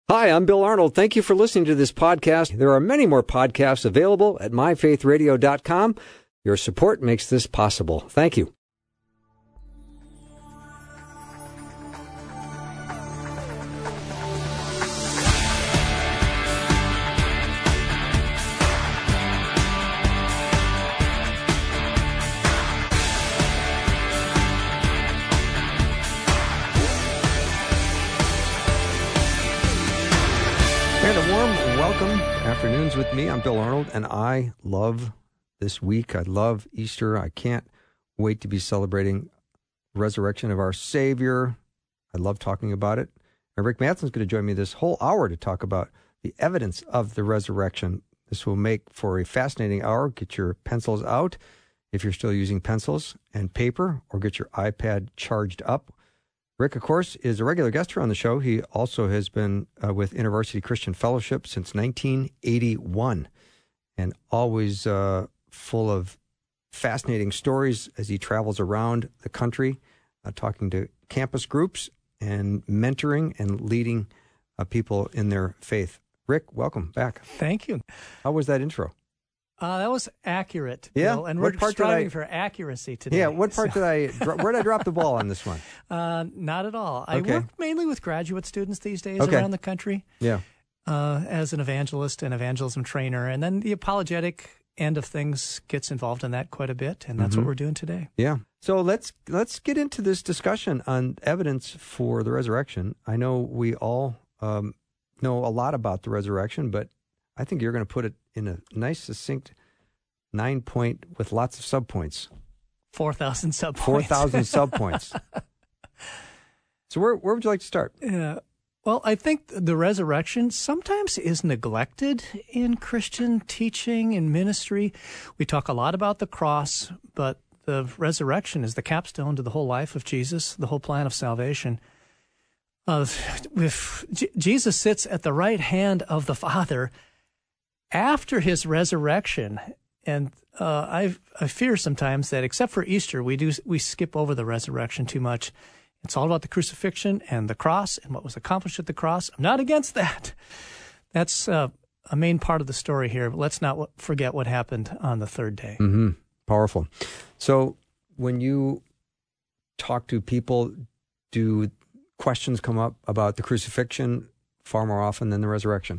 Hi, I'm Bill Arnold. Thank you for listening to this podcast. There are many more podcasts available at myfaithradio.com. Your support makes this possible. Thank you. And a warm welcome. Afternoons with me. I'm Bill Arnold, and I love this week. I love Easter. I can't wait to be celebrating the resurrection of our Savior. I love talking about it. And Rick Matheson's going to join me this whole hour to talk about the evidence of the resurrection. This will make for a fascinating hour. Get your pencils out if you're still using pencils and paper, or get your iPad charged up. Rick, of course, is a regular guest here on the show. He also has been with InterVarsity Christian Fellowship since 1981, and always full of fascinating stories as he travels around the country, talking to campus groups and mentoring and leading people in their faith. Rick, welcome back. Thank you. How was that intro? That was accurate, yeah? Bill, and we're striving for accuracy today. Yeah, what part where did I drop the ball on this one? Not at all. I Okay. work mainly with graduate students these days Okay. around the country. Yeah. As an evangelist and evangelism trainer, and then the apologetic end of things gets involved in that quite a bit, and that's what we're doing today. Yeah. So let's get into this discussion on evidence for the resurrection. I know we all know a lot about the resurrection, but I think you're going to put it in a nice, succinct 9-point with lots of subpoints. 4,000 subpoints. 4,000 subpoints. So where would you like to start? Yeah. Well, I think the resurrection sometimes is neglected in Christian teaching and ministry. We talk a lot about the cross, but the resurrection is the capstone to the whole life of Jesus, the whole plan of salvation. If Jesus sits at the right hand of the Father after his resurrection, and I fear sometimes that except for Easter, we skip over the resurrection too much. It's all about the crucifixion and the cross and what was accomplished at the cross. I'm not against that. That's a main part of the story here. But let's not forget what happened on the third day. Mm-hmm. Powerful. So when you talk to people, do questions come up about the crucifixion far more often than the resurrection?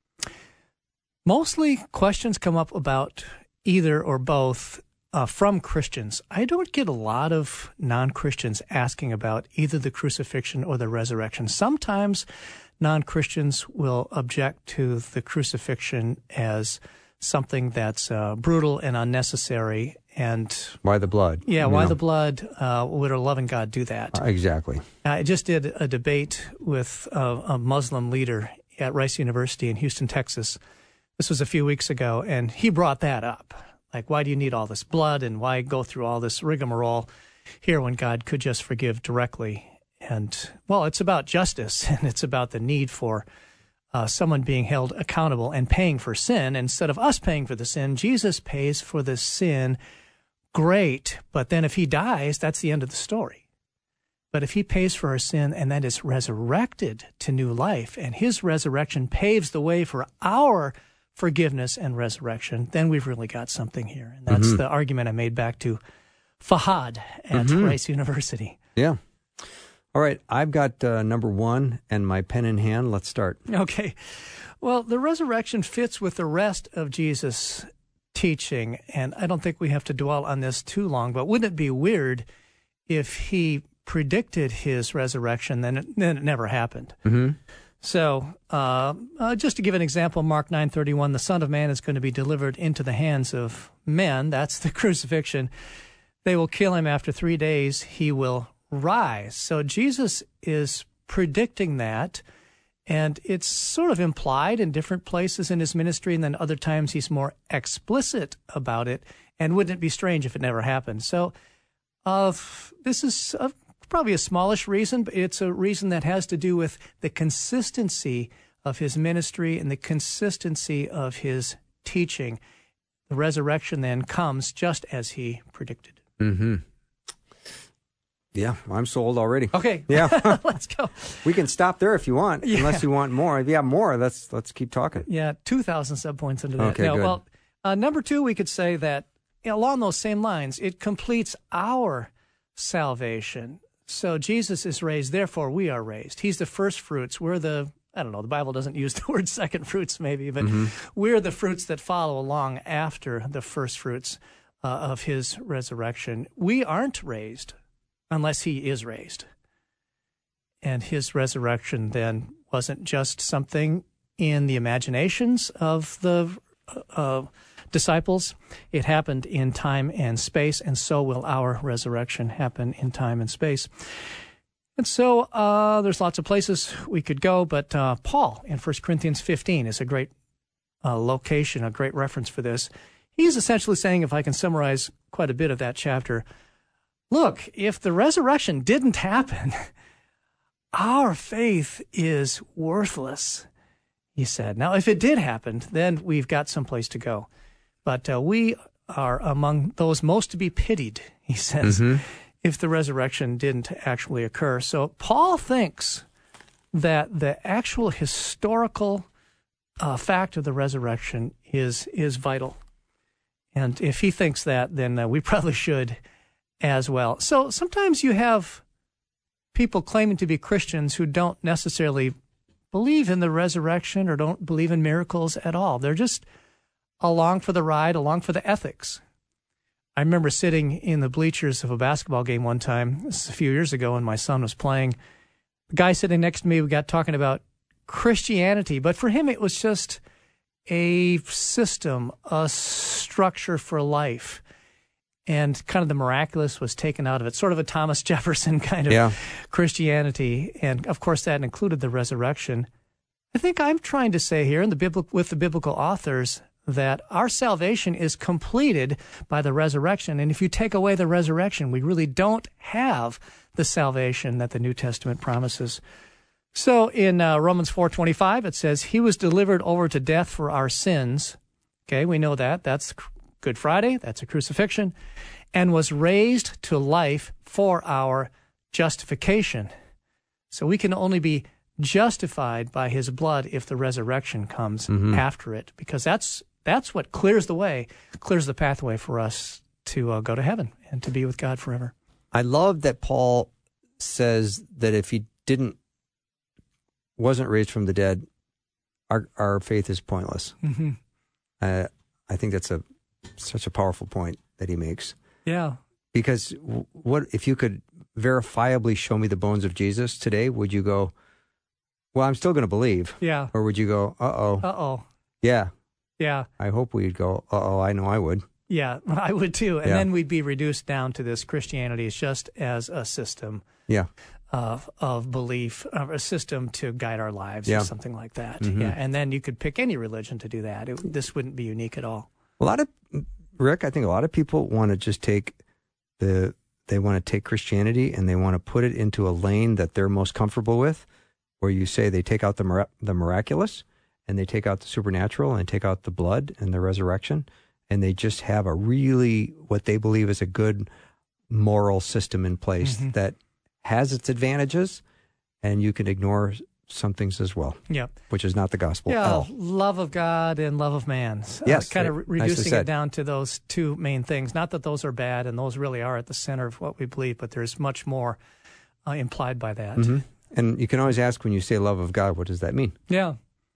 Mostly questions come up about either or both from Christians. I don't get a lot of non-Christians asking about either the crucifixion or the resurrection. Sometimes non-Christians will object to the crucifixion as something that's brutal and unnecessary. And why the blood? Yeah, why the blood? Would a loving God do that? Exactly. I just did a debate with a Muslim leader at Rice University in Houston, Texas. This was a few weeks ago, and he brought that up. Like, why do you need all this blood, and why go through all this rigmarole here when God could just forgive directly? And, well, it's about justice, and it's about the need for someone being held accountable and paying for sin. Instead of us paying for the sin, Jesus pays for the sin. Great, but then if he dies, that's the end of the story. But if he pays for our sin and then is resurrected to new life, and his resurrection paves the way for our forgiveness and resurrection, then we've really got something here. And that's the argument I made back to Fahad at Rice University. Yeah. All right. I've got number one and my pen in hand. Let's start. Okay. Well, the resurrection fits with the rest of Jesus' teaching, and I don't think we have to dwell on this too long, but wouldn't it be weird if he predicted his resurrection, then it never happened? Mm-hmm. So, just to give an example, Mark 9:31, the Son of Man is going to be delivered into the hands of men. That's the crucifixion. They will kill him. After 3 days, he will rise. So Jesus is predicting that, and it's sort of implied in different places in his ministry, and then other times he's more explicit about it. And wouldn't it be strange if it never happened? So this is probably a smallish reason, but it's a reason that has to do with the consistency of his ministry and the consistency of his teaching. The resurrection then comes just as he predicted. Mm-hmm. Yeah, I'm sold already. Okay. Yeah. Let's go. We can stop there if you want, unless you want more. If you have more, let's keep talking. Yeah, 2,000 subpoints into that. Okay, now, good. Well, number 2, we could say that along those same lines, it completes our salvation. So Jesus is raised, therefore we are raised. He's the first fruits. We're the Bible doesn't use the word second fruits maybe, but we're the fruits that follow along after the first fruits of his resurrection. We aren't raised unless he is raised. And his resurrection then wasn't just something in the imaginations of the disciples. It happened in time and space, and so will our resurrection happen in time and space. And so there's lots of places we could go, but Paul in 1 Corinthians 15 is a great location, a great reference for this. He's essentially saying, if I can summarize quite a bit of that chapter, look, if the resurrection didn't happen, our faith is worthless, he said. Now, if it did happen, then we've got someplace to go. But we are among those most to be pitied, he says, if the resurrection didn't actually occur. So Paul thinks that the actual historical fact of the resurrection is vital. And if he thinks that, then we probably should as well. So sometimes you have people claiming to be Christians who don't necessarily believe in the resurrection or don't believe in miracles at all. They're just along for the ride, along for the ethics. I remember sitting in the bleachers of a basketball game one time, this is a few years ago, when my son was playing. The guy sitting next to me, we got talking about Christianity, but for him it was just a system, a structure for life. And kind of the miraculous was taken out of it, sort of a Thomas Jefferson kind of Christianity. And, of course, that included the resurrection. I think I'm trying to say here with the biblical authors that our salvation is completed by the resurrection. And if you take away the resurrection, we really don't have the salvation that the New Testament promises. So in Romans 4:25, it says, he was delivered over to death for our sins. Okay, we know that. That's Good Friday, that's a crucifixion, and was raised to life for our justification. So we can only be justified by his blood if the resurrection comes after it, because that's what clears the pathway for us to go to heaven and to be with God forever. I love that Paul says that if he wasn't raised from the dead, our faith is pointless. I think that's such a powerful point that he makes. Yeah. Because what if you could verifiably show me the bones of Jesus today, would you go, well, I'm still going to believe? Yeah. Or would you go, uh-oh? Uh-oh. Yeah. Yeah. I hope we'd go, uh-oh, I know I would. Yeah, I would too. And then we'd be reduced down to this Christianity is just as a system of belief, a system to guide our lives or something like that. Yeah. And then you could pick any religion to do that. This wouldn't be unique at all. Rick, I think a lot of people want to just take Christianity and they want to put it into a lane that they're most comfortable with, where you say they take out the miraculous and they take out the supernatural and take out the blood and the resurrection, and they just have what they believe is a good moral system in place that has its advantages, and you can ignore some things as well. Yeah, which is not the gospel. Yeah, love of God and love of man. Yes, kind of reducing it down to those two main things. Not that those are bad, and those really are at the center of what we believe, but there's much more implied by that. And you can always ask, when you say love of God, what does that mean? Yeah.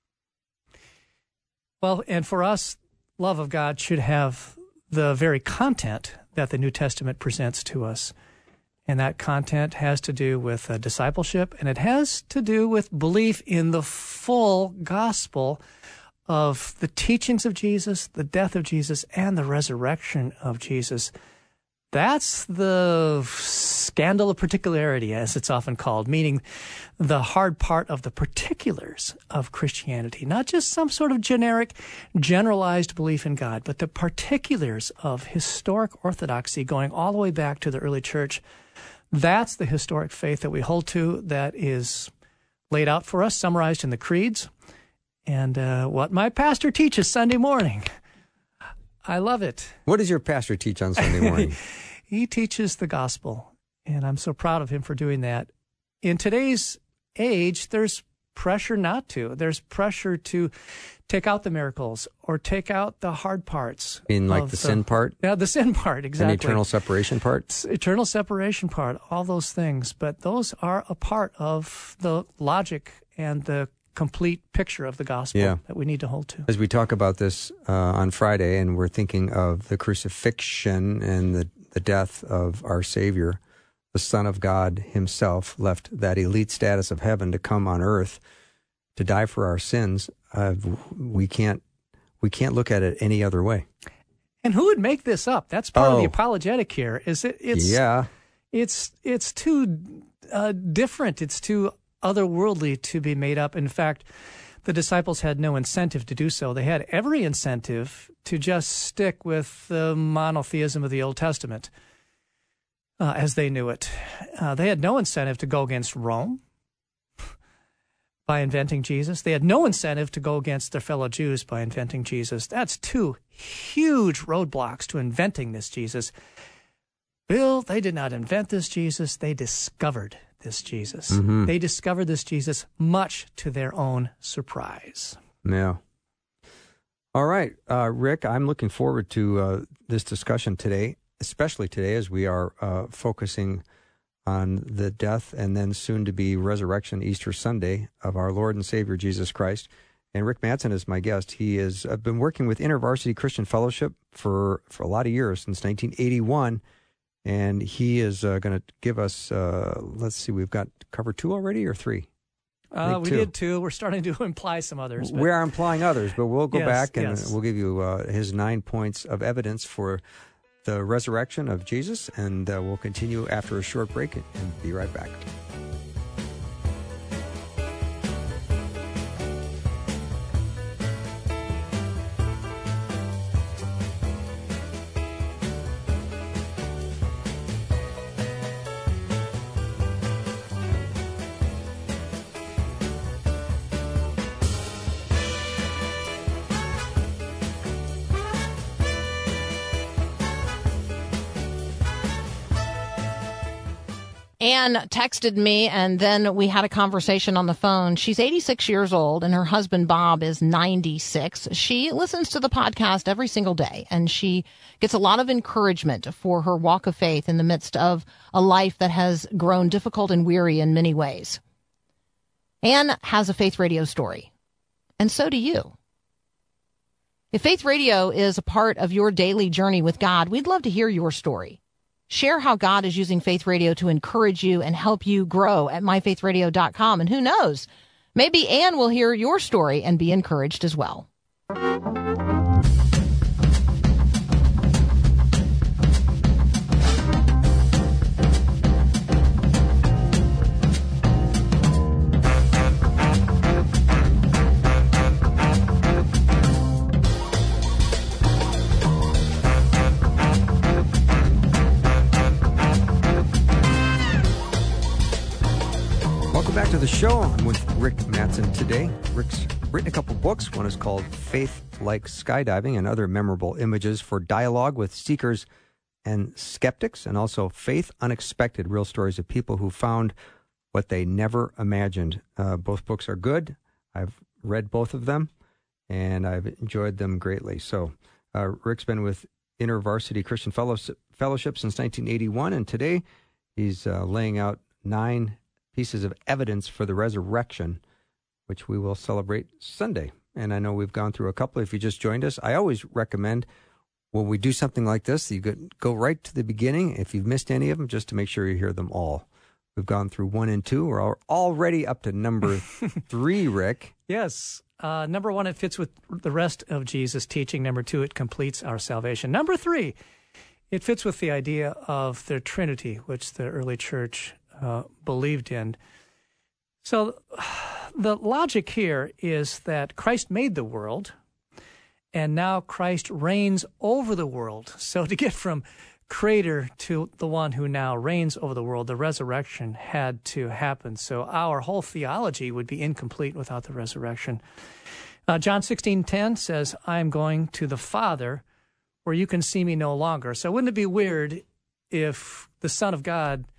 Well, and for us, love of God should have the very content that the New Testament presents to us. And that content has to do with discipleship, and it has to do with belief in the full gospel of the teachings of Jesus, the death of Jesus, and the resurrection of Jesus. That's the scandal of particularity, as it's often called, meaning the hard part of the particulars of Christianity, not just some sort of generic, generalized belief in God, but the particulars of historic orthodoxy going all the way back to the early church. That's the historic faith that we hold to, that is laid out for us, summarized in the creeds, and what my pastor teaches Sunday morning. I love it. What does your pastor teach on Sunday morning? He teaches the gospel. And I'm so proud of him for doing that. In today's age, there's pressure not to. There's pressure to take out the miracles or take out the hard parts. In like the sin part? Yeah, the sin part, exactly. And eternal separation part? Eternal separation part, all those things. But those are a part of the logic and the complete picture of the gospel that we need to hold to. As we talk about this on Friday, and we're thinking of the crucifixion and the death of our Savior, the Son of God himself left that elite status of heaven to come on earth to die for our sins. We can't look at it any other way. And who would make this up? That's part of the apologetic here. It's too different. It's too otherworldly to be made up. In fact, the disciples had no incentive to do so. They had every incentive to just stick with the monotheism of the Old Testament. As they knew it. They had no incentive to go against Rome by inventing Jesus. They had no incentive to go against their fellow Jews by inventing Jesus. That's two huge roadblocks to inventing this Jesus. Bill, they did not invent this Jesus. They discovered this Jesus. Mm-hmm. They discovered this Jesus much to their own surprise. Yeah. All right, Rick, I'm looking forward to this discussion today. Especially today, as we are focusing on the death and then soon to be resurrection Easter Sunday of our Lord and Savior Jesus Christ. And Rick Mattson is my guest. He has been working with InterVarsity Christian Fellowship for a lot of years, since 1981. And he is going to give us, let's see, we've got cover 2 already or 3? We did 2. We're starting to imply some others. We are implying others, but we'll go back and we'll give you his 9 points of evidence for the resurrection of Jesus, and we'll continue after a short break and be right back. Ann texted me, and then we had a conversation on the phone. She's 86 years old, and her husband, Bob, is 96. She listens to the podcast every single day, and she gets a lot of encouragement for her walk of faith in the midst of a life that has grown difficult and weary in many ways. Ann has a Faith Radio story, and so do you. If Faith Radio is a part of your daily journey with God, we'd love to hear your story. Share how God is using Faith Radio to encourage you and help you grow at myfaithradio.com. And who knows, maybe Ann will hear your story and be encouraged as well. Back to the show. I'm with Rick Mattson today. Rick's written a couple books. One is called Faith Like Skydiving and Other Memorable Images for Dialogue with Seekers and Skeptics, and also Faith Unexpected, Real Stories of People Who Found What They Never Imagined. Both books are good. I've read both of them, and I've enjoyed them greatly. So Rick's been with InterVarsity Christian Fellowship since 1981, and today he's laying out 9 pieces of evidence for the resurrection, which we will celebrate Sunday. And I know we've gone through a couple. If you just joined us, I always recommend when we do something like this, you go right to the beginning. If you've missed any of them, just to make sure you hear them all. We've gone through 1 and 2. We're already up to number 3, Rick. Yes. Number 1, it fits with the rest of Jesus' teaching. Number 2, it completes our salvation. Number 3, it fits with the idea of the Trinity, which the early church believed in. So the logic here is that Christ made the world, and now Christ reigns over the world. So to get from creator to the one who now reigns over the world, the resurrection had to happen. So our whole theology would be incomplete without the resurrection. John 16:10 says, I am going to the Father where you can see me no longer. So wouldn't it be weird if the Son of God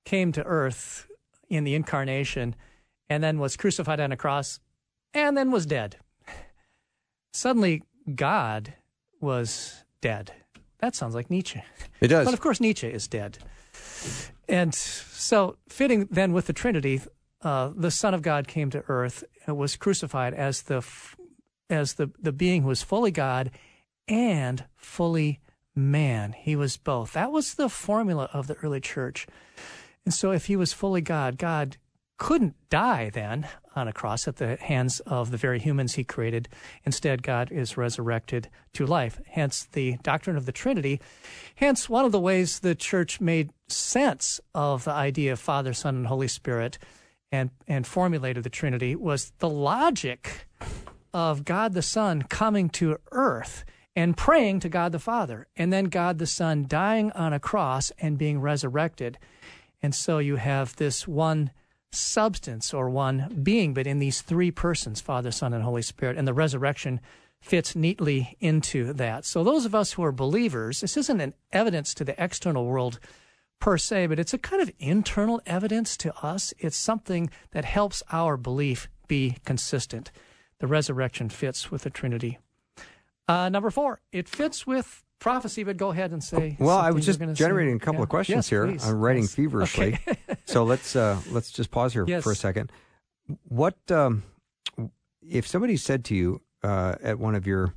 came to earth in the incarnation and then was crucified on a cross and then was dead. Suddenly, God was dead. That sounds like Nietzsche. It does. But of course, Nietzsche is dead. And so, fitting then with the Trinity, the Son of God came to earth and was crucified as the being who was fully God and fully man. He was both. That was the formula of the early church. And so if he was fully God, God couldn't die then on a cross at the hands of the very humans he created. Instead, God is resurrected to life. Hence the doctrine of the Trinity. Hence one of the ways the church made sense of the idea of Father, Son, and Holy Spirit and formulated the Trinity was the logic of God the Son coming to earth and praying to God the Father, and then God the Son dying on a cross and being resurrected. And so you have this one substance or one being, but in these three persons, Father, Son, and Holy Spirit, and the resurrection fits neatly into that. So those of us who are believers, this isn't an evidence to the external world per se, but it's a kind of internal evidence to us. It's something that helps our belief be consistent. The resurrection fits with the Trinity. Number 4, it fits with prophecy, but go ahead and say. Well, I was just generating a couple of questions here. Please. I'm writing feverishly. Okay. So let's just pause here for a second. What if somebody said to you at one of your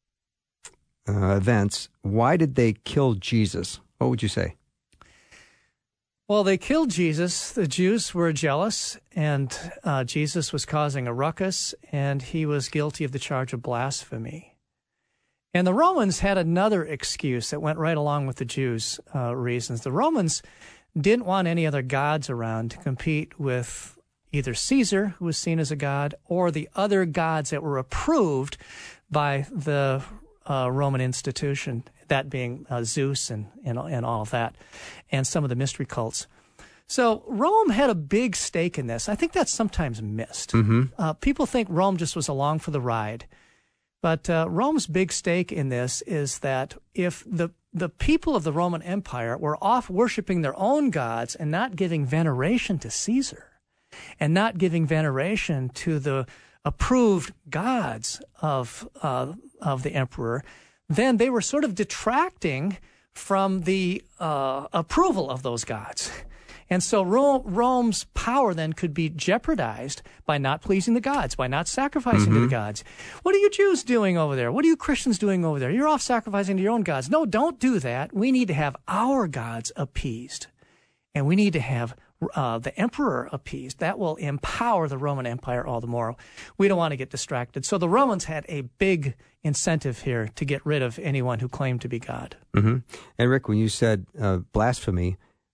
events, why did they kill Jesus? What would you say? Well, they killed Jesus. The Jews were jealous, and Jesus was causing a ruckus, and he was guilty of the charge of blasphemy. And the Romans had another excuse that went right along with the Jews' reasons. The Romans didn't want any other gods around to compete with either Caesar, who was seen as a god, or the other gods that were approved by the Roman institution, that being Zeus and all of that, and some of the mystery cults. So Rome had a big stake in this. I think that's sometimes missed. Mm-hmm. People think Rome just was along for the ride. But Rome's big stake in this is that if the people of the Roman Empire were off worshiping their own gods and not giving veneration to Caesar and not giving veneration to the approved gods of the emperor, then they were sort of detracting from the approval of those gods. And so Rome's power then could be jeopardized by not pleasing the gods, by not sacrificing to the gods. What are you Jews doing over there? What are you Christians doing over there? You're off sacrificing to your own gods. No, don't do that. We need to have our gods appeased. And we need to have the emperor appeased. That will empower the Roman Empire all the more. We don't want to get distracted. So the Romans had a big incentive here to get rid of anyone who claimed to be God. Mm-hmm. And Rick, when you said blasphemy,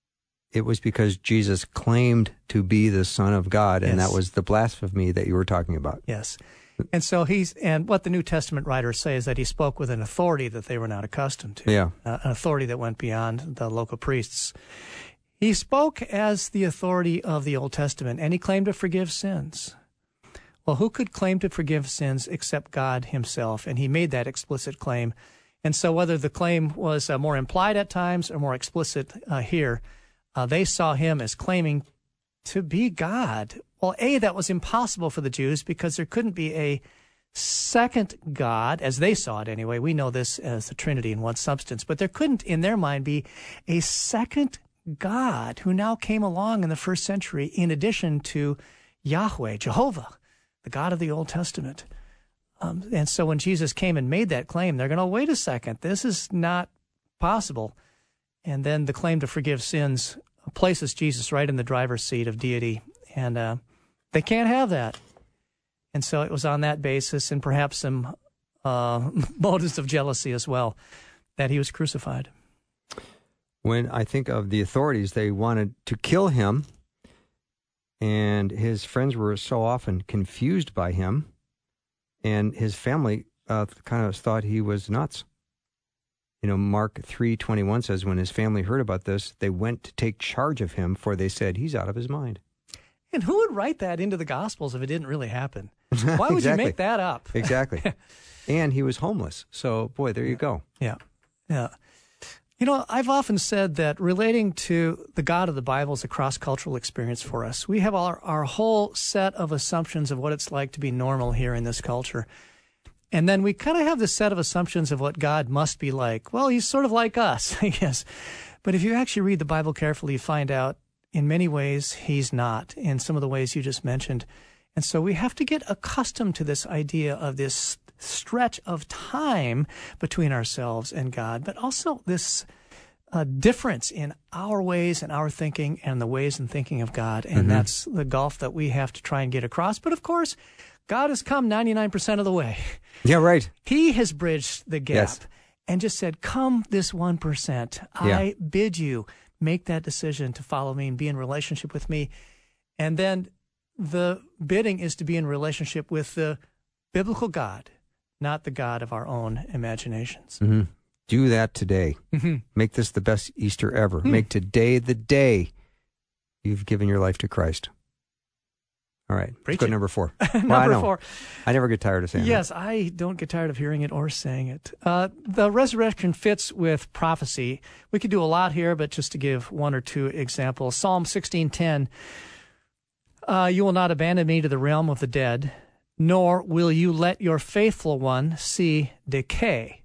it was because Jesus claimed to be the Son of God, and that was the blasphemy that you were talking about. Yes. And so and what the New Testament writers say is that he spoke with an authority that they were not accustomed to. Yeah. An authority that went beyond the local priests. He spoke as the authority of the Old Testament, and he claimed to forgive sins. Well, who could claim to forgive sins except God himself? And he made that explicit claim. And so whether the claim was more implied at times or more explicit here, they saw him as claiming to be God. Well, that was impossible for the Jews because there couldn't be a second God, as they saw it anyway. We know this as the Trinity in one substance, but there couldn't, in their mind, be a second God who now came along in the first century in addition to Yahweh, Jehovah, the God of the Old Testament. And so when Jesus came and made that claim, they're going, wait a second, this is not possible. And then the claim to forgive sins places Jesus right in the driver's seat of deity. And they can't have that. And so it was on that basis, and perhaps some motives of jealousy as well, that he was crucified. When I think of the authorities, they wanted to kill him, and his friends were so often confused by him, and his family kind of thought he was nuts. You know, Mark 3:21 says, when his family heard about this, they went to take charge of him, for they said, he's out of his mind. And who would write that into the Gospels if it didn't really happen? Why would you make that up? Exactly. And he was homeless. So, boy, there you go. Yeah. Yeah. You know, I've often said that relating to the God of the Bible is a cross-cultural experience for us. We have our whole set of assumptions of what it's like to be normal here in this culture. And then we kind of have this set of assumptions of what God must be like. Well, he's sort of like us, I guess. But if you actually read the Bible carefully, you find out in many ways he's not, in some of the ways you just mentioned. And so we have to get accustomed to this idea of this stretch of time between ourselves and God, but also this difference in our ways and our thinking and the ways and thinking of God. And that's the gulf that we have to try and get across. But of course, God has come 99% of the way. Yeah, right. He has bridged the gap Yes. and just said, come this 1%. I bid you make that decision to follow me and be in relationship with me. And then the bidding is to be in relationship with the biblical God, not the God of our own imaginations. Mm-hmm. Do that today. Make this the best Easter ever. Make today the day you've given your life to Christ. All right. Let's go to number 4. Number 4. I never get tired of saying Yes, I don't get tired of hearing it or saying it. The resurrection fits with prophecy. We could do a lot here, but just to give one or two examples. Psalm 16:10, you will not abandon me to the realm of the dead, nor will you let your faithful one see decay.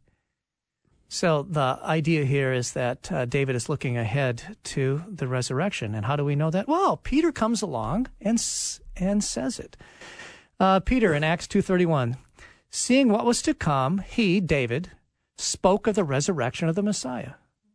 So the idea here is that David is looking ahead to the resurrection. And how do we know that? Well, Peter comes along and says it. Peter in Acts 2:31, seeing what was to come, he, David, spoke of the resurrection of the Messiah,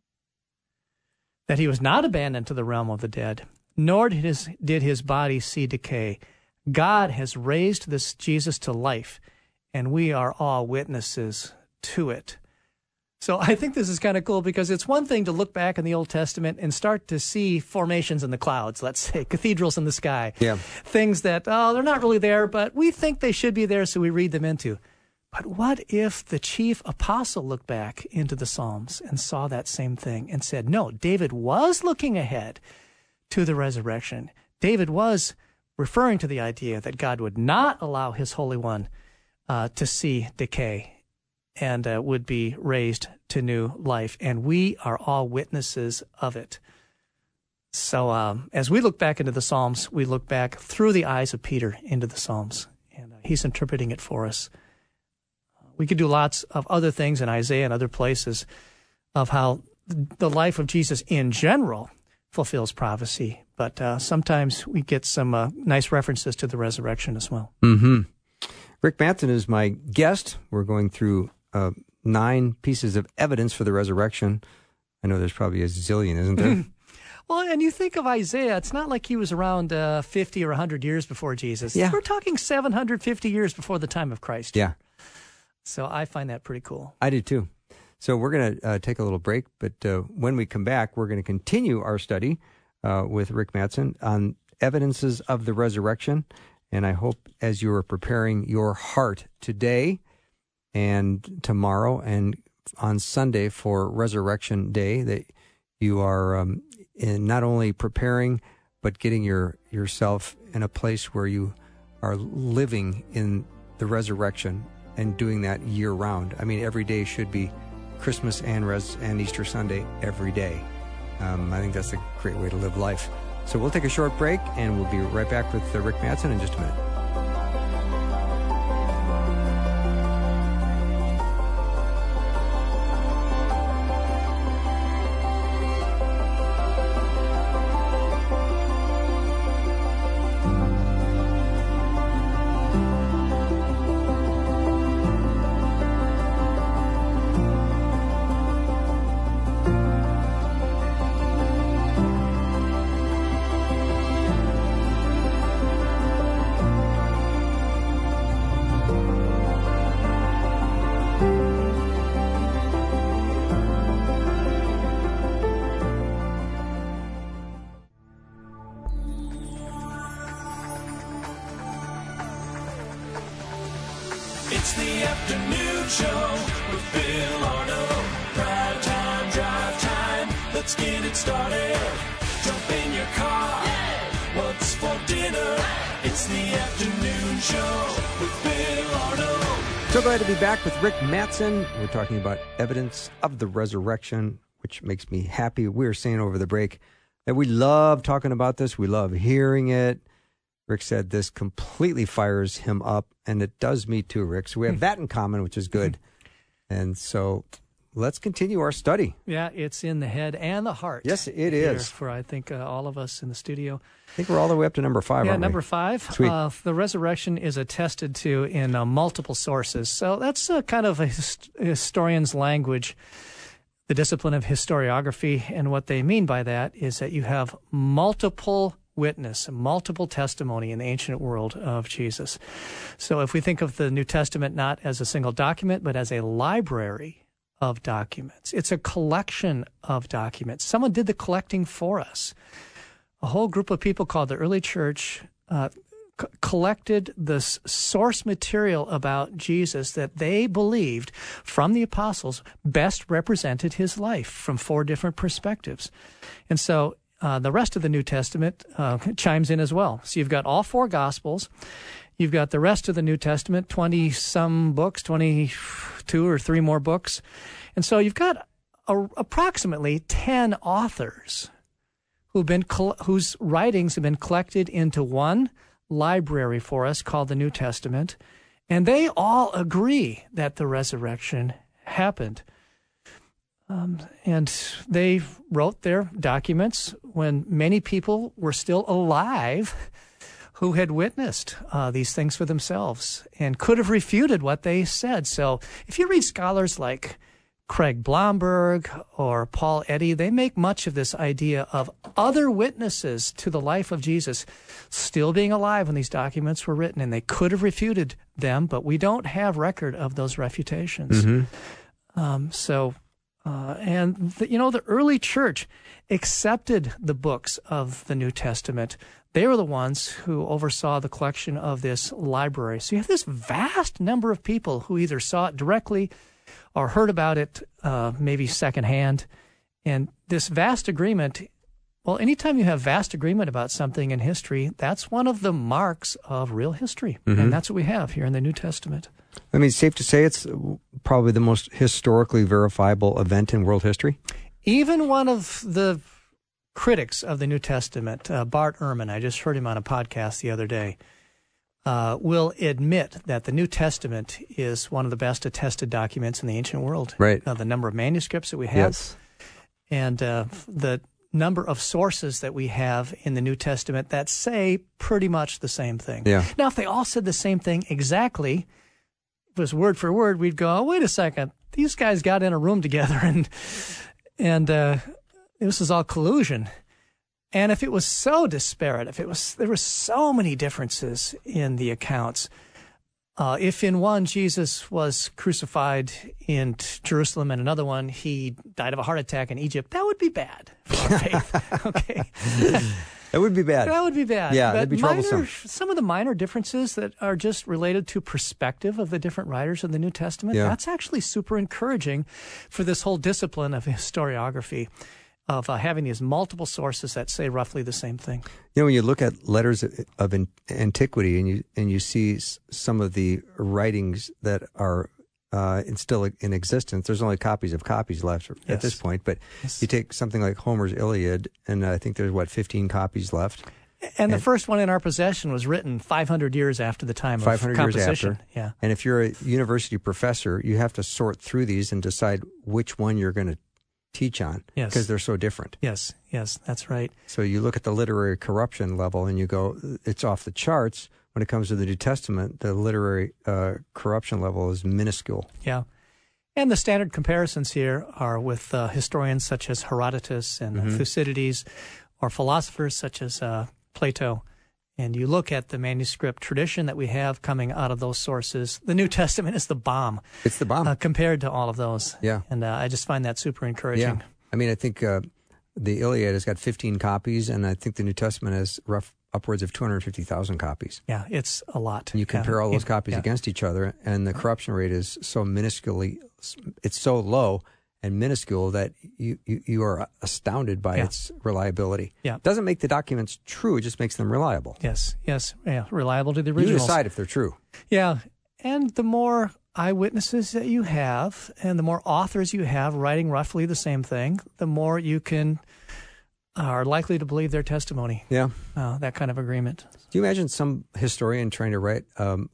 that he was not abandoned to the realm of the dead, nor did his body see decay. God has raised this Jesus to life, and we are all witnesses to it. So I think this is kind of cool because it's one thing to look back in the Old Testament and start to see formations in the clouds, let's say, cathedrals in the sky. Yeah. Things that, they're not really there, but we think they should be there, so we read them into. But what if the chief apostle looked back into the Psalms and saw that same thing and said, no, David was looking ahead to the resurrection. David was referring to the idea that God would not allow his Holy One to see decay and would be raised to new life. And we are all witnesses of it. So as we look back into the Psalms, we look back through the eyes of Peter into the Psalms, and he's interpreting it for us. We could do lots of other things in Isaiah and other places of how the life of Jesus in general fulfills prophecy, but sometimes we get some nice references to the resurrection as well. Mm-hmm. Rick Mattson is my guest. We're going through 9 pieces of evidence for the resurrection. I know there's probably a zillion, isn't there? Well, and you think of Isaiah, it's not like he was around 50 or 100 years before Jesus. Yeah. We're talking 750 years before the time of Christ. Yeah. So I find that pretty cool. I do too. So we're going to take a little break, but when we come back, we're going to continue our study with Rick Mattson on evidences of the resurrection. And I hope as you are preparing your heart today and tomorrow and on Sunday for Resurrection Day, that you are not only preparing, but getting yourself in a place where you are living in the resurrection and doing that year round. I mean, every day should be Christmas and Easter Sunday every day. I think that's a great way to live life. So we'll take a short break, and we'll be right back with Rick Mattson in just a minute. It's the afternoon show with Bill Arnold. Prime time, drive time. Let's get it started. Jump in your car. What's for dinner? It's the afternoon show with Bill Arnold. So glad to be back with Rick Mattson. We're talking about evidence of the resurrection which makes me happy. We were saying over the break that we love talking about this. We love hearing it. Rick said this completely fires him up, and it does me too, Rick. So we have that in common, which is good. And so let's continue our study. Yeah, it's in the head and the heart. Yes, it here is. For, I think, all of us in the studio. I think we're all the way up to number 5, Yeah, aren't we? number 5. Sweet. The resurrection is attested to in multiple sources. So that's kind of a historian's language, the discipline of historiography. And what they mean by that is that you have multiple witness, multiple testimony in the ancient world of Jesus. So if we think of the New Testament not as a single document, but as a library of documents, it's a collection of documents. Someone did the collecting for us. A whole group of people called the early church collected the source material about Jesus that they believed from the apostles best represented his life from 4 different perspectives. And so the rest of the New Testament chimes in as well. So you've got all 4 Gospels. You've got the rest of the New Testament, 20-some books, 22 or 3 more books. And so you've got approximately 10 authors whose writings have been collected into one library for us called the New Testament. And they all agree that the resurrection happened. And they wrote their documents when many people were still alive who had witnessed these things for themselves and could have refuted what they said. So if you read scholars like Craig Blomberg or Paul Eddy, they make much of this idea of other witnesses to the life of Jesus still being alive when these documents were written, and they could have refuted them, but we don't have record of those refutations. Mm-hmm. The early church accepted the books of the New Testament. They were the ones who oversaw the collection of this library. So you have this vast number of people who either saw it directly or heard about it maybe secondhand. And this vast agreement, well, anytime you have vast agreement about something in history, that's one of the marks of real history. Mm-hmm. And that's what we have here in the New Testament. I mean, it's safe to say it's probably the most historically verifiable event in world history. Even one of the critics of the New Testament, Bart Ehrman, I just heard him on a podcast the other day, will admit that the New Testament is one of the best attested documents in the ancient world. Right. The number of manuscripts that we have. Yes. And the number of sources that we have in the New Testament that say pretty much the same thing. Yeah. Now, if they all said the same thing exactly, if it was word for word, we'd go, oh, wait a second, these guys got in a room together and this is all collusion. And if it was so disparate, there were so many differences in the accounts, if in one Jesus was crucified in Jerusalem and another one he died of a heart attack in Egypt, that would be bad for our faith. Okay. That would be bad. That would be bad. Yeah, but that'd be troublesome. Some of the minor differences that are just related to perspective of the different writers of the New Testament, Yeah. that's actually super encouraging for this whole discipline of historiography, of having these multiple sources that say roughly the same thing. You know, when you look at letters of antiquity and you see some of the writings that are still in existence, there's only copies of copies left at Yes. this point. But Yes. you take something like Homer's Iliad, and I think there's, 15 copies left? And the first one in our possession was written 500 years after the time of 500 years composition. after. Yeah. And if you're a university professor, you have to sort through these and decide which one you're going to teach on, Yes. because they're so different. Yes, that's right. So you look at the literary corruption level and you go, it's off the charts. When it comes to the New Testament, the literary corruption level is minuscule. Yeah. And the standard comparisons here are with historians such as Herodotus and Thucydides, or philosophers such as Plato. And you look at the manuscript tradition that we have coming out of those sources. The New Testament is the bomb. It's the bomb. Compared to all of those. Yeah. And I just find that super encouraging. Yeah. I mean, I think the Iliad has got 15 copies, and I think the New Testament has upwards of 250,000 copies. Yeah, it's a lot. And you compare all those copies Yeah. against each other, and the corruption rate is so minusculely, it's so low and minuscule that you are astounded by its reliability. Yeah. It doesn't make the documents true, it just makes them reliable. Yes, yeah, reliable to the originals. You decide if they're true. Yeah, and the more eyewitnesses that you have and the more authors you have writing roughly the same thing, the more you are likely to believe their testimony. Yeah. That kind of agreement. Do you imagine some historian trying to write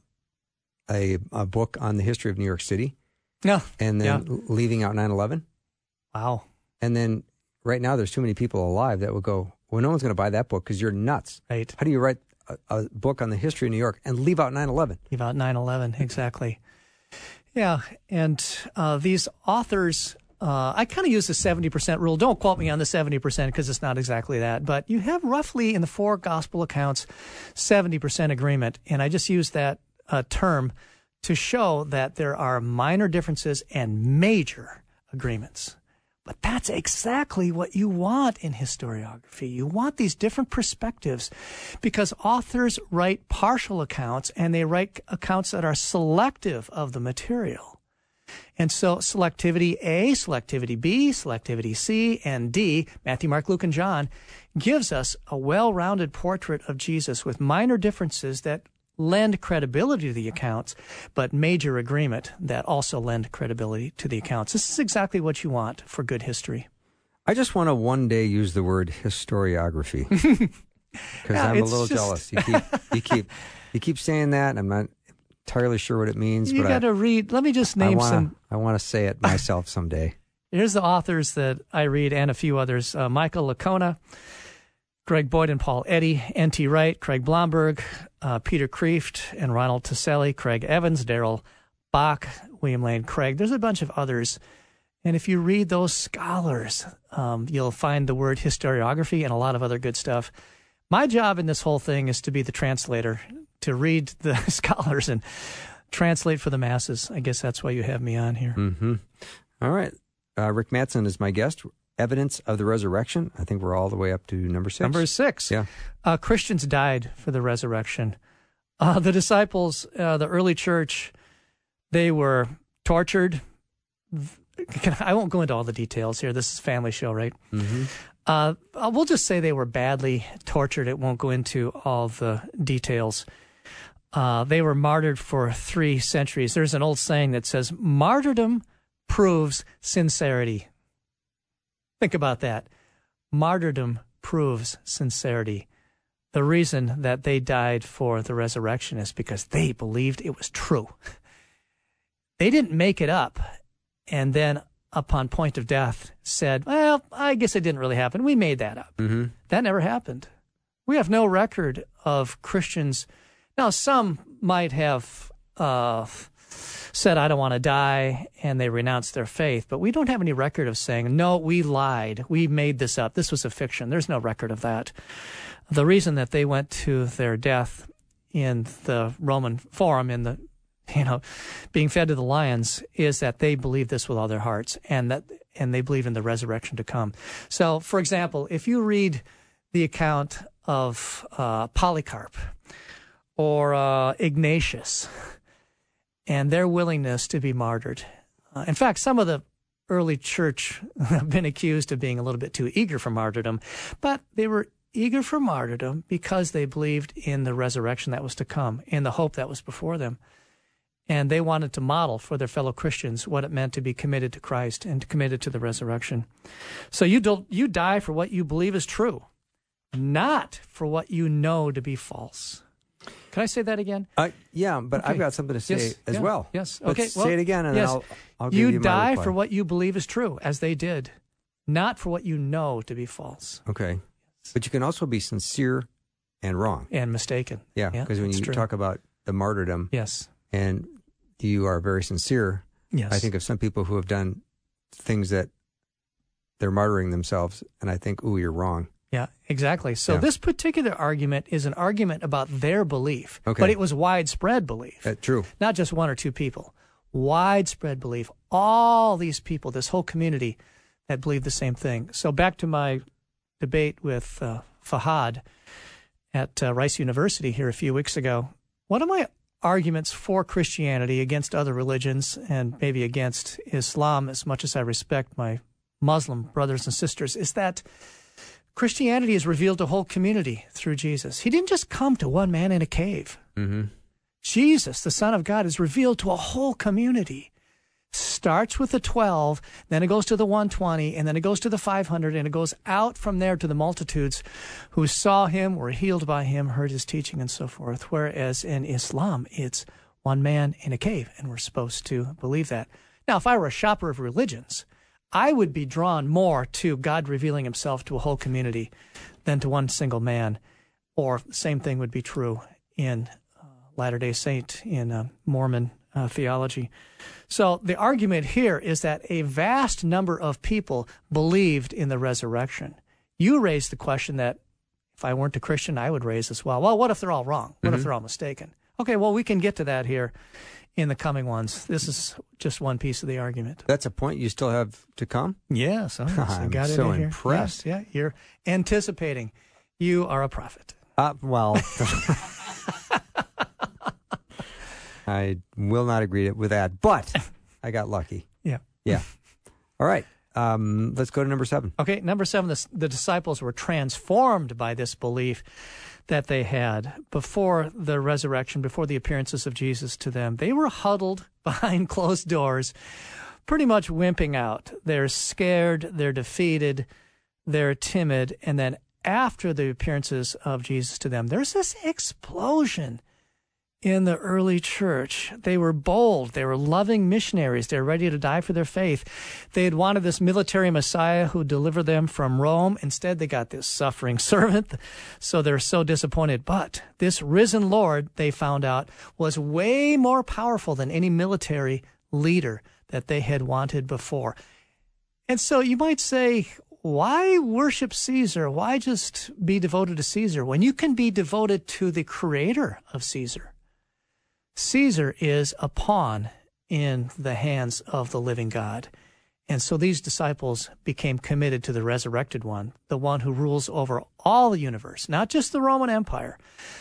a book on the history of New York City? No. And then leaving out 9/11? Wow. And then right now there's too many people alive that would go, well, no one's going to buy that book because you're nuts. Right. How do you write a book on the history of New York and leave out 9/11? Leave out 9/11, exactly. Yeah, and these authors, I kind of use the 70% rule. Don't quote me on the 70% because it's not exactly that. But you have roughly in the 4 gospel accounts 70% agreement. And I just use that term to show that there are minor differences and major agreements. But that's exactly what you want in historiography. You want these different perspectives because authors write partial accounts and they write accounts that are selective of the material. And so selectivity A, selectivity B, selectivity C, and D, Matthew, Mark, Luke, and John, gives us a well-rounded portrait of Jesus with minor differences that lend credibility to the accounts, but major agreement that also lend credibility to the accounts. This is exactly what you want for good history. I just want to one day use the word historiography because I'm a little jealous. You keep saying that, and I'm not entirely sure what it means. You got to read. Let me just name some. I want to say it myself someday. Here's the authors that I read and a few others. Michael Licona, Greg Boyd and Paul Eddy, N.T. Wright, Craig Blomberg, Peter Kreeft and Ronald Taselli, Craig Evans, Darrell Bach, William Lane Craig. There's a bunch of others. And if you read those scholars, you'll find the word historiography and a lot of other good stuff. My job in this whole thing is to be the translator, to read the scholars and translate for the masses. I guess that's why you have me on here. Mm-hmm. All right. Rick Mattson is my guest. Evidence of the resurrection. I think we're all the way up to number 6. Number 6. Yeah. Christians died for the resurrection. The disciples, the early church, they were tortured. I won't go into all the details here. This is a family show, right? Mm-hmm. We'll just say they were badly tortured. It won't go into all the details. They were martyred for 3 centuries. There's an old saying that says, martyrdom proves sincerity. Think about that. Martyrdom proves sincerity. The reason that they died for the resurrection is because they believed it was true. They didn't make it up and then upon point of death said, well, I guess it didn't really happen. We made that up. Mm-hmm. That never happened. We have no record of Christians. Now, some might have said, I don't want to die, and they renounced their faith. But we don't have any record of saying, no, we lied. We made this up. This was a fiction. There's no record of that. The reason that they went to their death in the Roman Forum, in the, being fed to the lions, is that they believed this with all their hearts, and they believe in the resurrection to come. So, for example, if you read the account of Polycarp or Ignatius, and their willingness to be martyred. In fact, some of the early church have been accused of being a little bit too eager for martyrdom, but they were eager for martyrdom because they believed in the resurrection that was to come, in the hope that was before them. And they wanted to model for their fellow Christians what it meant to be committed to Christ and committed to the resurrection. So you die for what you believe is true, not for what you know to be false. Can I say that again? Yeah, but okay. I've got something to say as well. Yes. Okay. Well, say it again, and yes. then I'll give you my die reply. for what you believe is true, as they did, not for what you know to be false. Okay. But you can also be sincere and wrong. And mistaken. Yeah, because when you talk about the martyrdom, yes, and you are very sincere, yes. I think of some people who have done things that they're martyring themselves, and I think, ooh, you're wrong. Yeah, exactly. So this particular argument is an argument about their belief, okay. but it was widespread belief. True. Not just 1 or 2 people. Widespread belief. All these people, this whole community that believed the same thing. So back to my debate with Fahad at Rice University here a few weeks ago. One of my arguments for Christianity against other religions and maybe against Islam, as much as I respect my Muslim brothers and sisters, is that Christianity has revealed a whole community through Jesus. He didn't just come to one man in a cave. Mm-hmm. Jesus, the Son of God, is revealed to a whole community. Starts with the 12, then it goes to the 120, and then it goes to the 500, and it goes out from there to the multitudes who saw him, were healed by him, heard his teaching, and so forth. Whereas in Islam, it's one man in a cave, and we're supposed to believe that. Now, if I were a shopper of religions, I would be drawn more to God revealing himself to a whole community than to one single man. Or the same thing would be true in Latter-day Saint, in Mormon theology. So the argument here is that a vast number of people believed in the resurrection. You raised the question that if I weren't a Christian, I would raise as well. Well, what if they're all wrong? What if they're all mistaken? Okay, well, we can get to that here in the coming ones. This is just one piece of the argument. That's a point you still have to come? Yes. I got it so in here. impressed. Yes, yeah, you're anticipating. You are a prophet. Well, I will not agree with that, but I got lucky. Yeah. Yeah. All right. Let's go to number 7. Okay, number 7, the disciples were transformed by this belief that they had before the resurrection, before the appearances of Jesus to them. They were huddled behind closed doors, pretty much wimping out. They're scared, they're defeated, they're timid, and then after the appearances of Jesus to them, there's this explosion in the early church. They were bold. They were loving missionaries. They were ready to die for their faith. They had wanted this military Messiah who delivered them from Rome. Instead, they got this suffering servant. So they're so disappointed. But this risen Lord, they found out, was way more powerful than any military leader that they had wanted before. And so you might say, why worship Caesar? Why just be devoted to Caesar when you can be devoted to the creator of Caesar? Caesar is a pawn in the hands of the living God. And so these disciples became committed to the resurrected one, the one who rules over all the universe, not just the Roman Empire.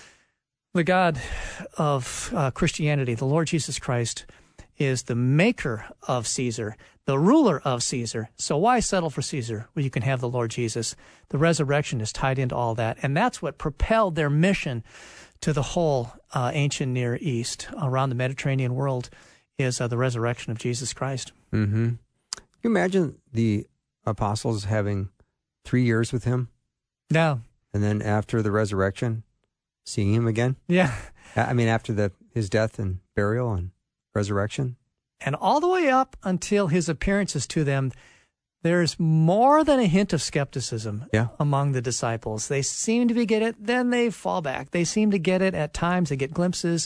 The God of Christianity, the Lord Jesus Christ, is the maker of Caesar, the ruler of Caesar. So why settle for Caesar when you can have the Lord Jesus? The resurrection is tied into all that, and that's what propelled their mission to the whole ancient Near East, around the Mediterranean world, is the resurrection of Jesus Christ. Mm-hmm. Can you imagine the apostles having 3 years with him? No. And then after the resurrection, seeing him again? Yeah. I mean, after his death and burial and resurrection? And all the way up until his appearances to them, there's more than a hint of skepticism among the disciples. They seem to get it, then they fall back. They seem to get it at times. They get glimpses.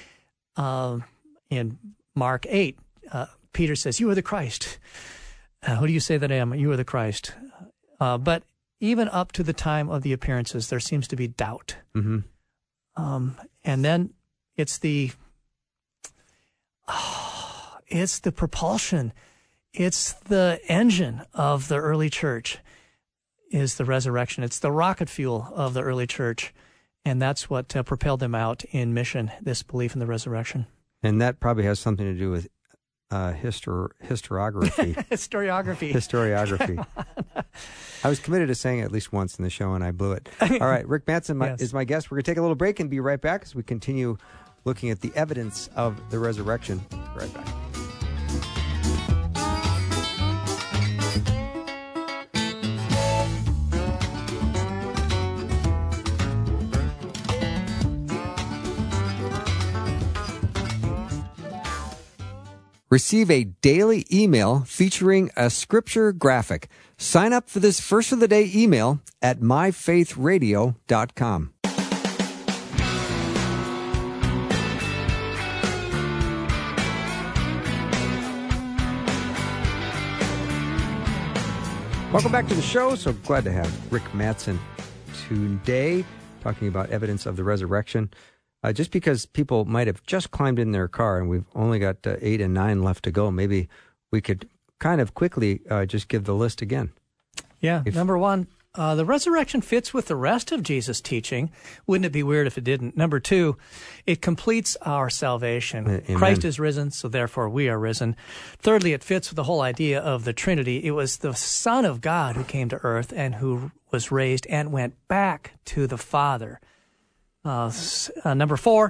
In Mark 8, Peter says, "You are the Christ." Who do you say that I am? You are the Christ. But even up to the time of the appearances, there seems to be doubt. Mm-hmm. And then it's the propulsion. It's the engine of the early church, is the resurrection. It's the rocket fuel of the early church. And that's what propelled them out in mission, this belief in the resurrection. And that probably has something to do with historiography. Historiography. I was committed to saying it at least once in the show, and I blew it. All right, Rick Mattson is my guest. We're going to take a little break and be right back as we continue looking at the evidence of the resurrection. Be right back. Receive a daily email featuring a scripture graphic. Sign up for this first of the day email at myfaithradio.com. Welcome back to the show. So glad to have Rick Mattson today talking about evidence of the resurrection. Just because people might have just climbed in their car and we've only got 8 and 9 left to go, maybe we could kind of quickly just give the list again. Yeah, number 1, the resurrection fits with the rest of Jesus' teaching. Wouldn't it be weird if it didn't? Number 2, it completes our salvation. Amen. Christ is risen, so therefore we are risen. Thirdly, it fits with the whole idea of the Trinity. It was the Son of God who came to earth and who was raised and went back to the Father. Number 4,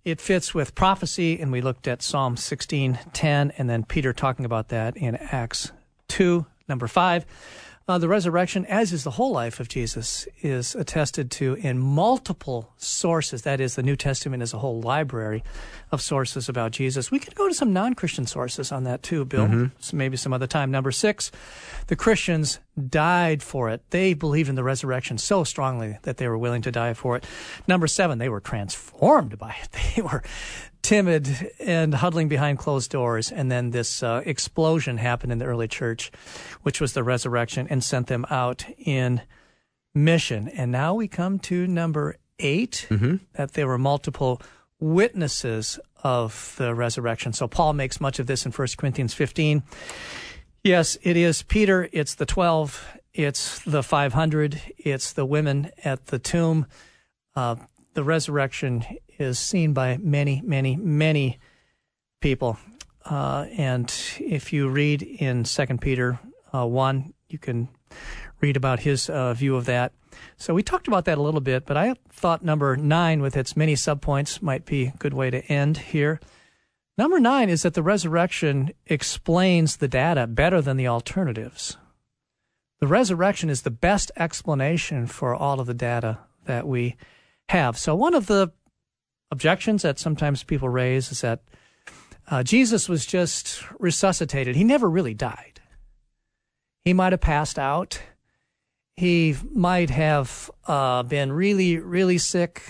it fits with prophecy, and we looked at Psalm 16:10, and then Peter talking about that in Acts 2, number 5. The resurrection, as is the whole life of Jesus, is attested to in multiple sources. That is, the New Testament is a whole library of sources about Jesus. We could go to some non-Christian sources on that too, Bill. So maybe some other time. Number 6, the Christians died for it. They believed in the resurrection so strongly that they were willing to die for it. Number 7, they were transformed by it. They were timid and huddling behind closed doors. And then this explosion happened in the early church, which was the resurrection, and sent them out in mission. And now we come to number 8, that there were multiple witnesses of the resurrection. So Paul makes much of this in 1 Corinthians 15. Yes, it is Peter, it's the 12, it's the 500, it's the women at the tomb. The resurrection is seen by many, many, many people. And if you read in 2 Peter 1, you can read about his view of that. So we talked about that a little bit, but I thought number 9, with its many subpoints, might be a good way to end here. Number 9 is that the resurrection explains the data better than the alternatives. The resurrection is the best explanation for all of the data that we have. So one of the objections that sometimes people raise is that Jesus was just resuscitated. He never really died. He might have passed out. He might have been really, really sick.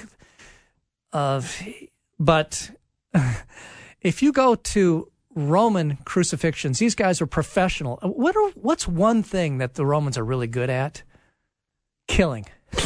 But if you go to Roman crucifixions, these guys are professional. What's one thing that the Romans are really good at? Killing.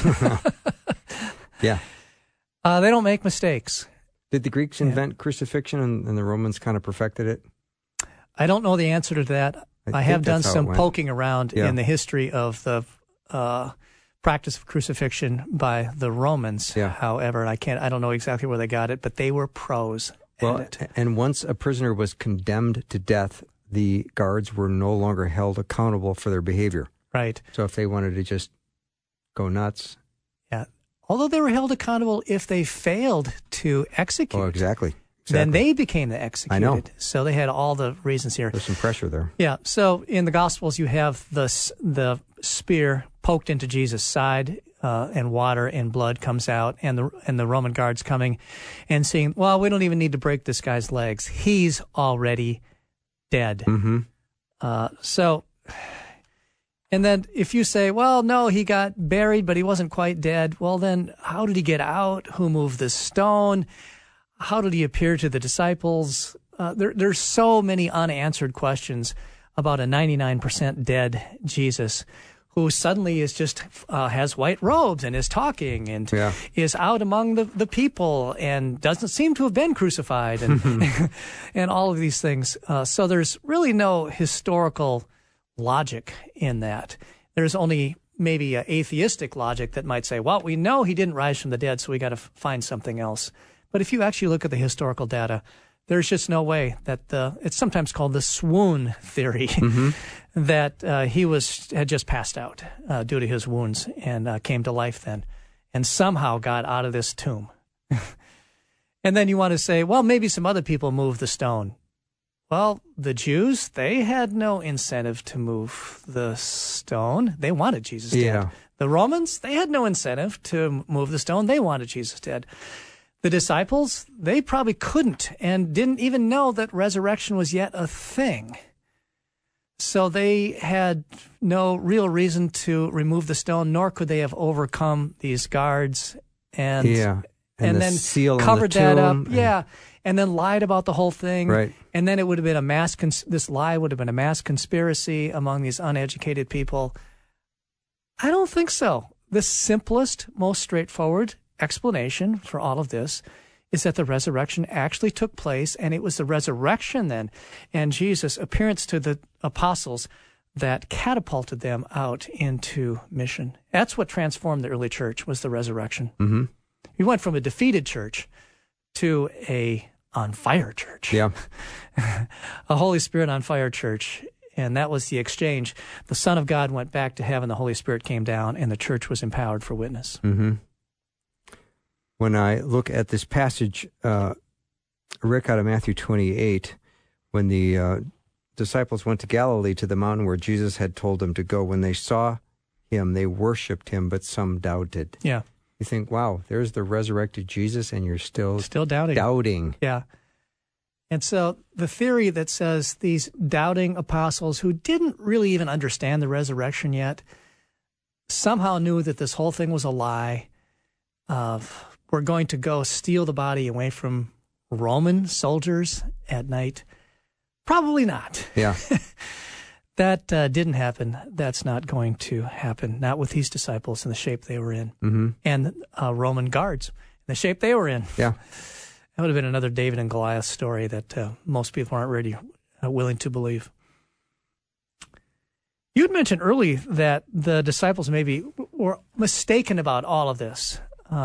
Yeah. They don't make mistakes. Did the Greeks invent crucifixion and the Romans kind of perfected it? I don't know the answer to that. I have done some poking around in the history of the practice of crucifixion by the Romans. However, I don't know exactly where they got it, but they were pros at it. And once a prisoner was condemned to death, the guards were no longer held accountable for their behavior. Right. So if they wanted to just go nuts. Yeah. Although they were held accountable if they failed to execute. Oh, exactly. Then they became the executed. I know. So they had all the reasons here. There's some pressure there. Yeah. So in the Gospels, you have the spear poked into Jesus' side, and water and blood comes out, and the Roman guards coming and saying, well, we don't even need to break this guy's legs. He's already dead. And then if you say, well, no, he got buried, but he wasn't quite dead. Well, then how did he get out? Who moved the stone? How did he appear to the disciples? There's so many unanswered questions about a 99% dead Jesus who suddenly is just has white robes and is talking and is out among the people and doesn't seem to have been crucified and and all of these things. So there's really no historical logic in that. There's only maybe an atheistic logic that might say, well, we know he didn't rise from the dead, so we got to find something else. But if you actually look at the historical data, there's just no way that it's sometimes called the swoon theory, that he had just passed out due to his wounds and came to life then and somehow got out of this tomb. And then you want to say, well, maybe some other people moved the stone. Well, the Jews, they had no incentive to move the stone. They wanted Jesus dead. The Romans, they had no incentive to move the stone. They wanted Jesus dead. The disciples, they probably couldn't and didn't even know that resurrection was yet a thing. So they had no real reason to remove the stone, nor could they have overcome these guards and then seal covered that up. And and then lied about the whole thing. Right. And then it would have been this lie would have been a mass conspiracy among these uneducated people. I don't think so. The simplest, most straightforward explanation for all of this is that the resurrection actually took place, and it was the resurrection then and Jesus' appearance to the apostles that catapulted them out into mission. That's what transformed the early church, was the resurrection. We went from a defeated church to a on fire church. A Holy Spirit on fire church. And that was the exchange. The Son of God went back to heaven, the Holy Spirit came down, and the church was empowered for witness. When when I look at this passage, Rick, out of Matthew 28, when the disciples went to Galilee to the mountain where Jesus had told them to go. When they saw him, they worshipped him, but some doubted. Yeah. You think, wow, there's the resurrected Jesus, and you're still doubting. Yeah. And so the theory that says these doubting apostles who didn't really even understand the resurrection yet somehow knew that this whole thing was a lie, were going to go steal the body away from Roman soldiers at night. Probably not. Yeah. That didn't happen. That's not going to happen. Not with these disciples in the shape they were in. Mm-hmm. And Roman guards in the shape they were in. Yeah. That would have been another David and Goliath story that most people aren't really willing to believe. You had mentioned early that the disciples maybe were mistaken about all of this.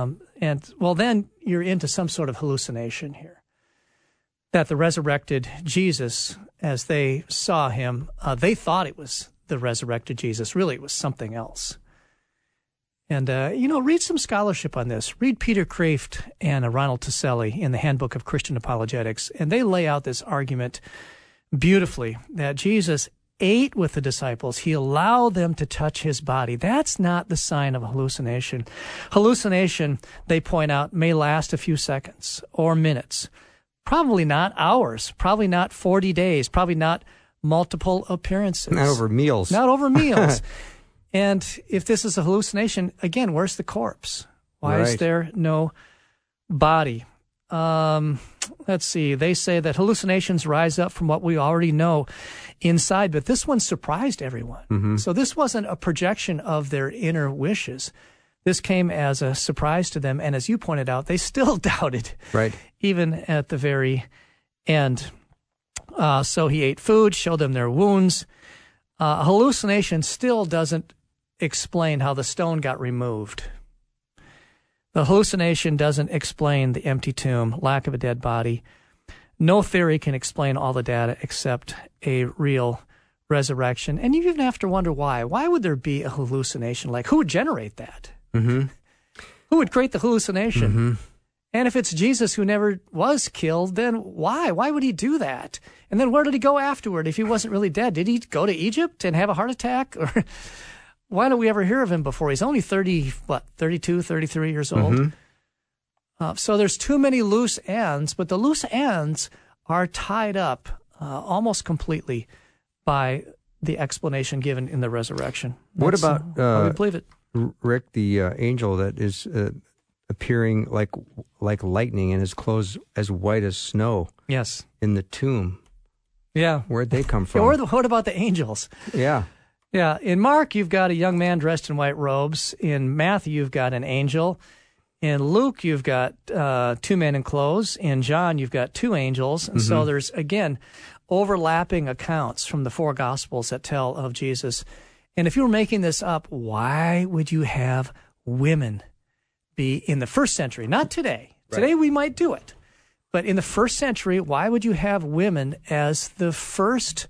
Then you're into some sort of hallucination here. That the resurrected Jesus, as they saw him, they thought it was the resurrected Jesus. Really, it was something else. And, read some scholarship on this. Read Peter Kreeft and Ronald Tacelli in the Handbook of Christian Apologetics, and they lay out this argument beautifully, that Jesus ate with the disciples. He allowed them to touch his body. That's not the sign of a hallucination. Hallucination, they point out, may last a few seconds or minutes. Probably not hours, probably not 40 days, probably not multiple appearances. Not over meals. Not over meals. And if this is a hallucination, again, where's the corpse? Why is there no body? Let's see. They say that hallucinations rise up from what we already know inside, but this one surprised everyone. Mm-hmm. So this wasn't a projection of their inner wishes. This came as a surprise to them, and as you pointed out, they still doubted, right? Even at the very end. So he ate food, showed them their wounds. A hallucination still doesn't explain how the stone got removed. The hallucination doesn't explain the empty tomb, lack of a dead body. No theory can explain all the data except a real resurrection. And you even have to wonder why. Why would there be a hallucination? Like, who would generate that? Mm-hmm. Who would create the hallucination? Mm-hmm. And if it's Jesus who never was killed, then why? Why would he do that? And then where did he go afterward if he wasn't really dead? Did he go to Egypt and have a heart attack? Or why don't we ever hear of him before? He's only 32, 33 years old. Mm-hmm. So there's too many loose ends, but the loose ends are tied up almost completely by the explanation given in the resurrection. What about how we believe it. Rick, the angel that is appearing like lightning and his clothes as white as snow? Yes. In the tomb. Yeah. Where'd they come from? What about the angels? Yeah. Yeah. In Mark, you've got a young man dressed in white robes. In Matthew, you've got an angel. In Luke, you've got two men in clothes. In John, you've got two angels. And so there's, again, overlapping accounts from the four Gospels that tell of Jesus. And if you were making this up, why would you have women be in the first century? Not today. Right. Today we might do it. But in the first century, why would you have women as the first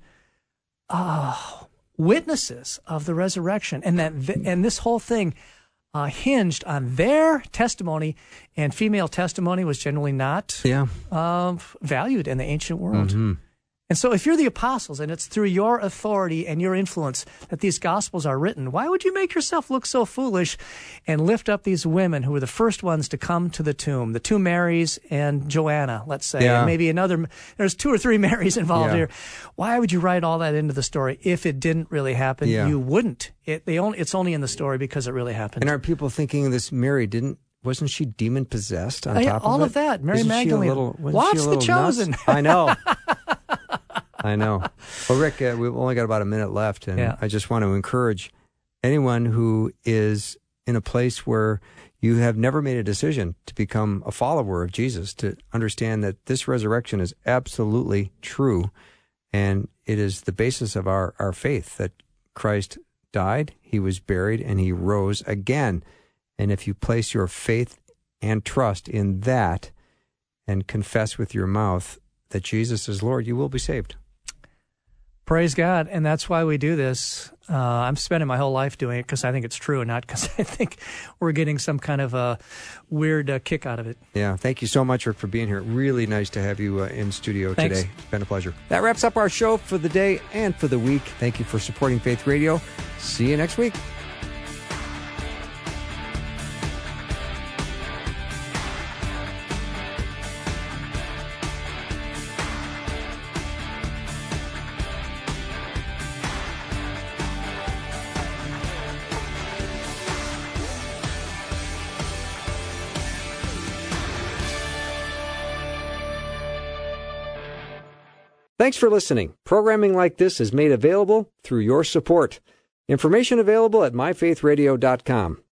witnesses of the resurrection? And and this whole thing hinged on their testimony, and female testimony was generally not valued in the ancient world. Mm-hmm. And so if you're the apostles and it's through your authority and your influence that these Gospels are written, why would you make yourself look so foolish and lift up these women who were the first ones to come to the tomb, the two Marys and Joanna, let's say, and maybe there's two or three Marys involved here. Why would you write all that into the story if it didn't really happen? Yeah. You wouldn't. It's only in the story because it really happened. And are people thinking this Mary wasn't she demon possessed on top of it? All of that. Mary Magdalene. Watch The Chosen. I know. I know. Well, Rick, we've only got about a minute left, and I just want to encourage anyone who is in a place where you have never made a decision to become a follower of Jesus to understand that this resurrection is absolutely true, and it is the basis of our faith that Christ died, he was buried, and he rose again. And if you place your faith and trust in that and confess with your mouth that Jesus is Lord, you will be saved. Praise God. And that's why we do this. I'm spending my whole life doing it because I think it's true and not because I think we're getting some kind of a weird kick out of it. Yeah. Thank you so much, Rick, for being here. Really nice to have you in studio Thanks. today. It's been a pleasure. That wraps up our show for the day and for the week. Thank you for supporting Faith Radio. See you next week. Thanks for listening. Programming like this is made available through your support. Information available at myfaithradio.com.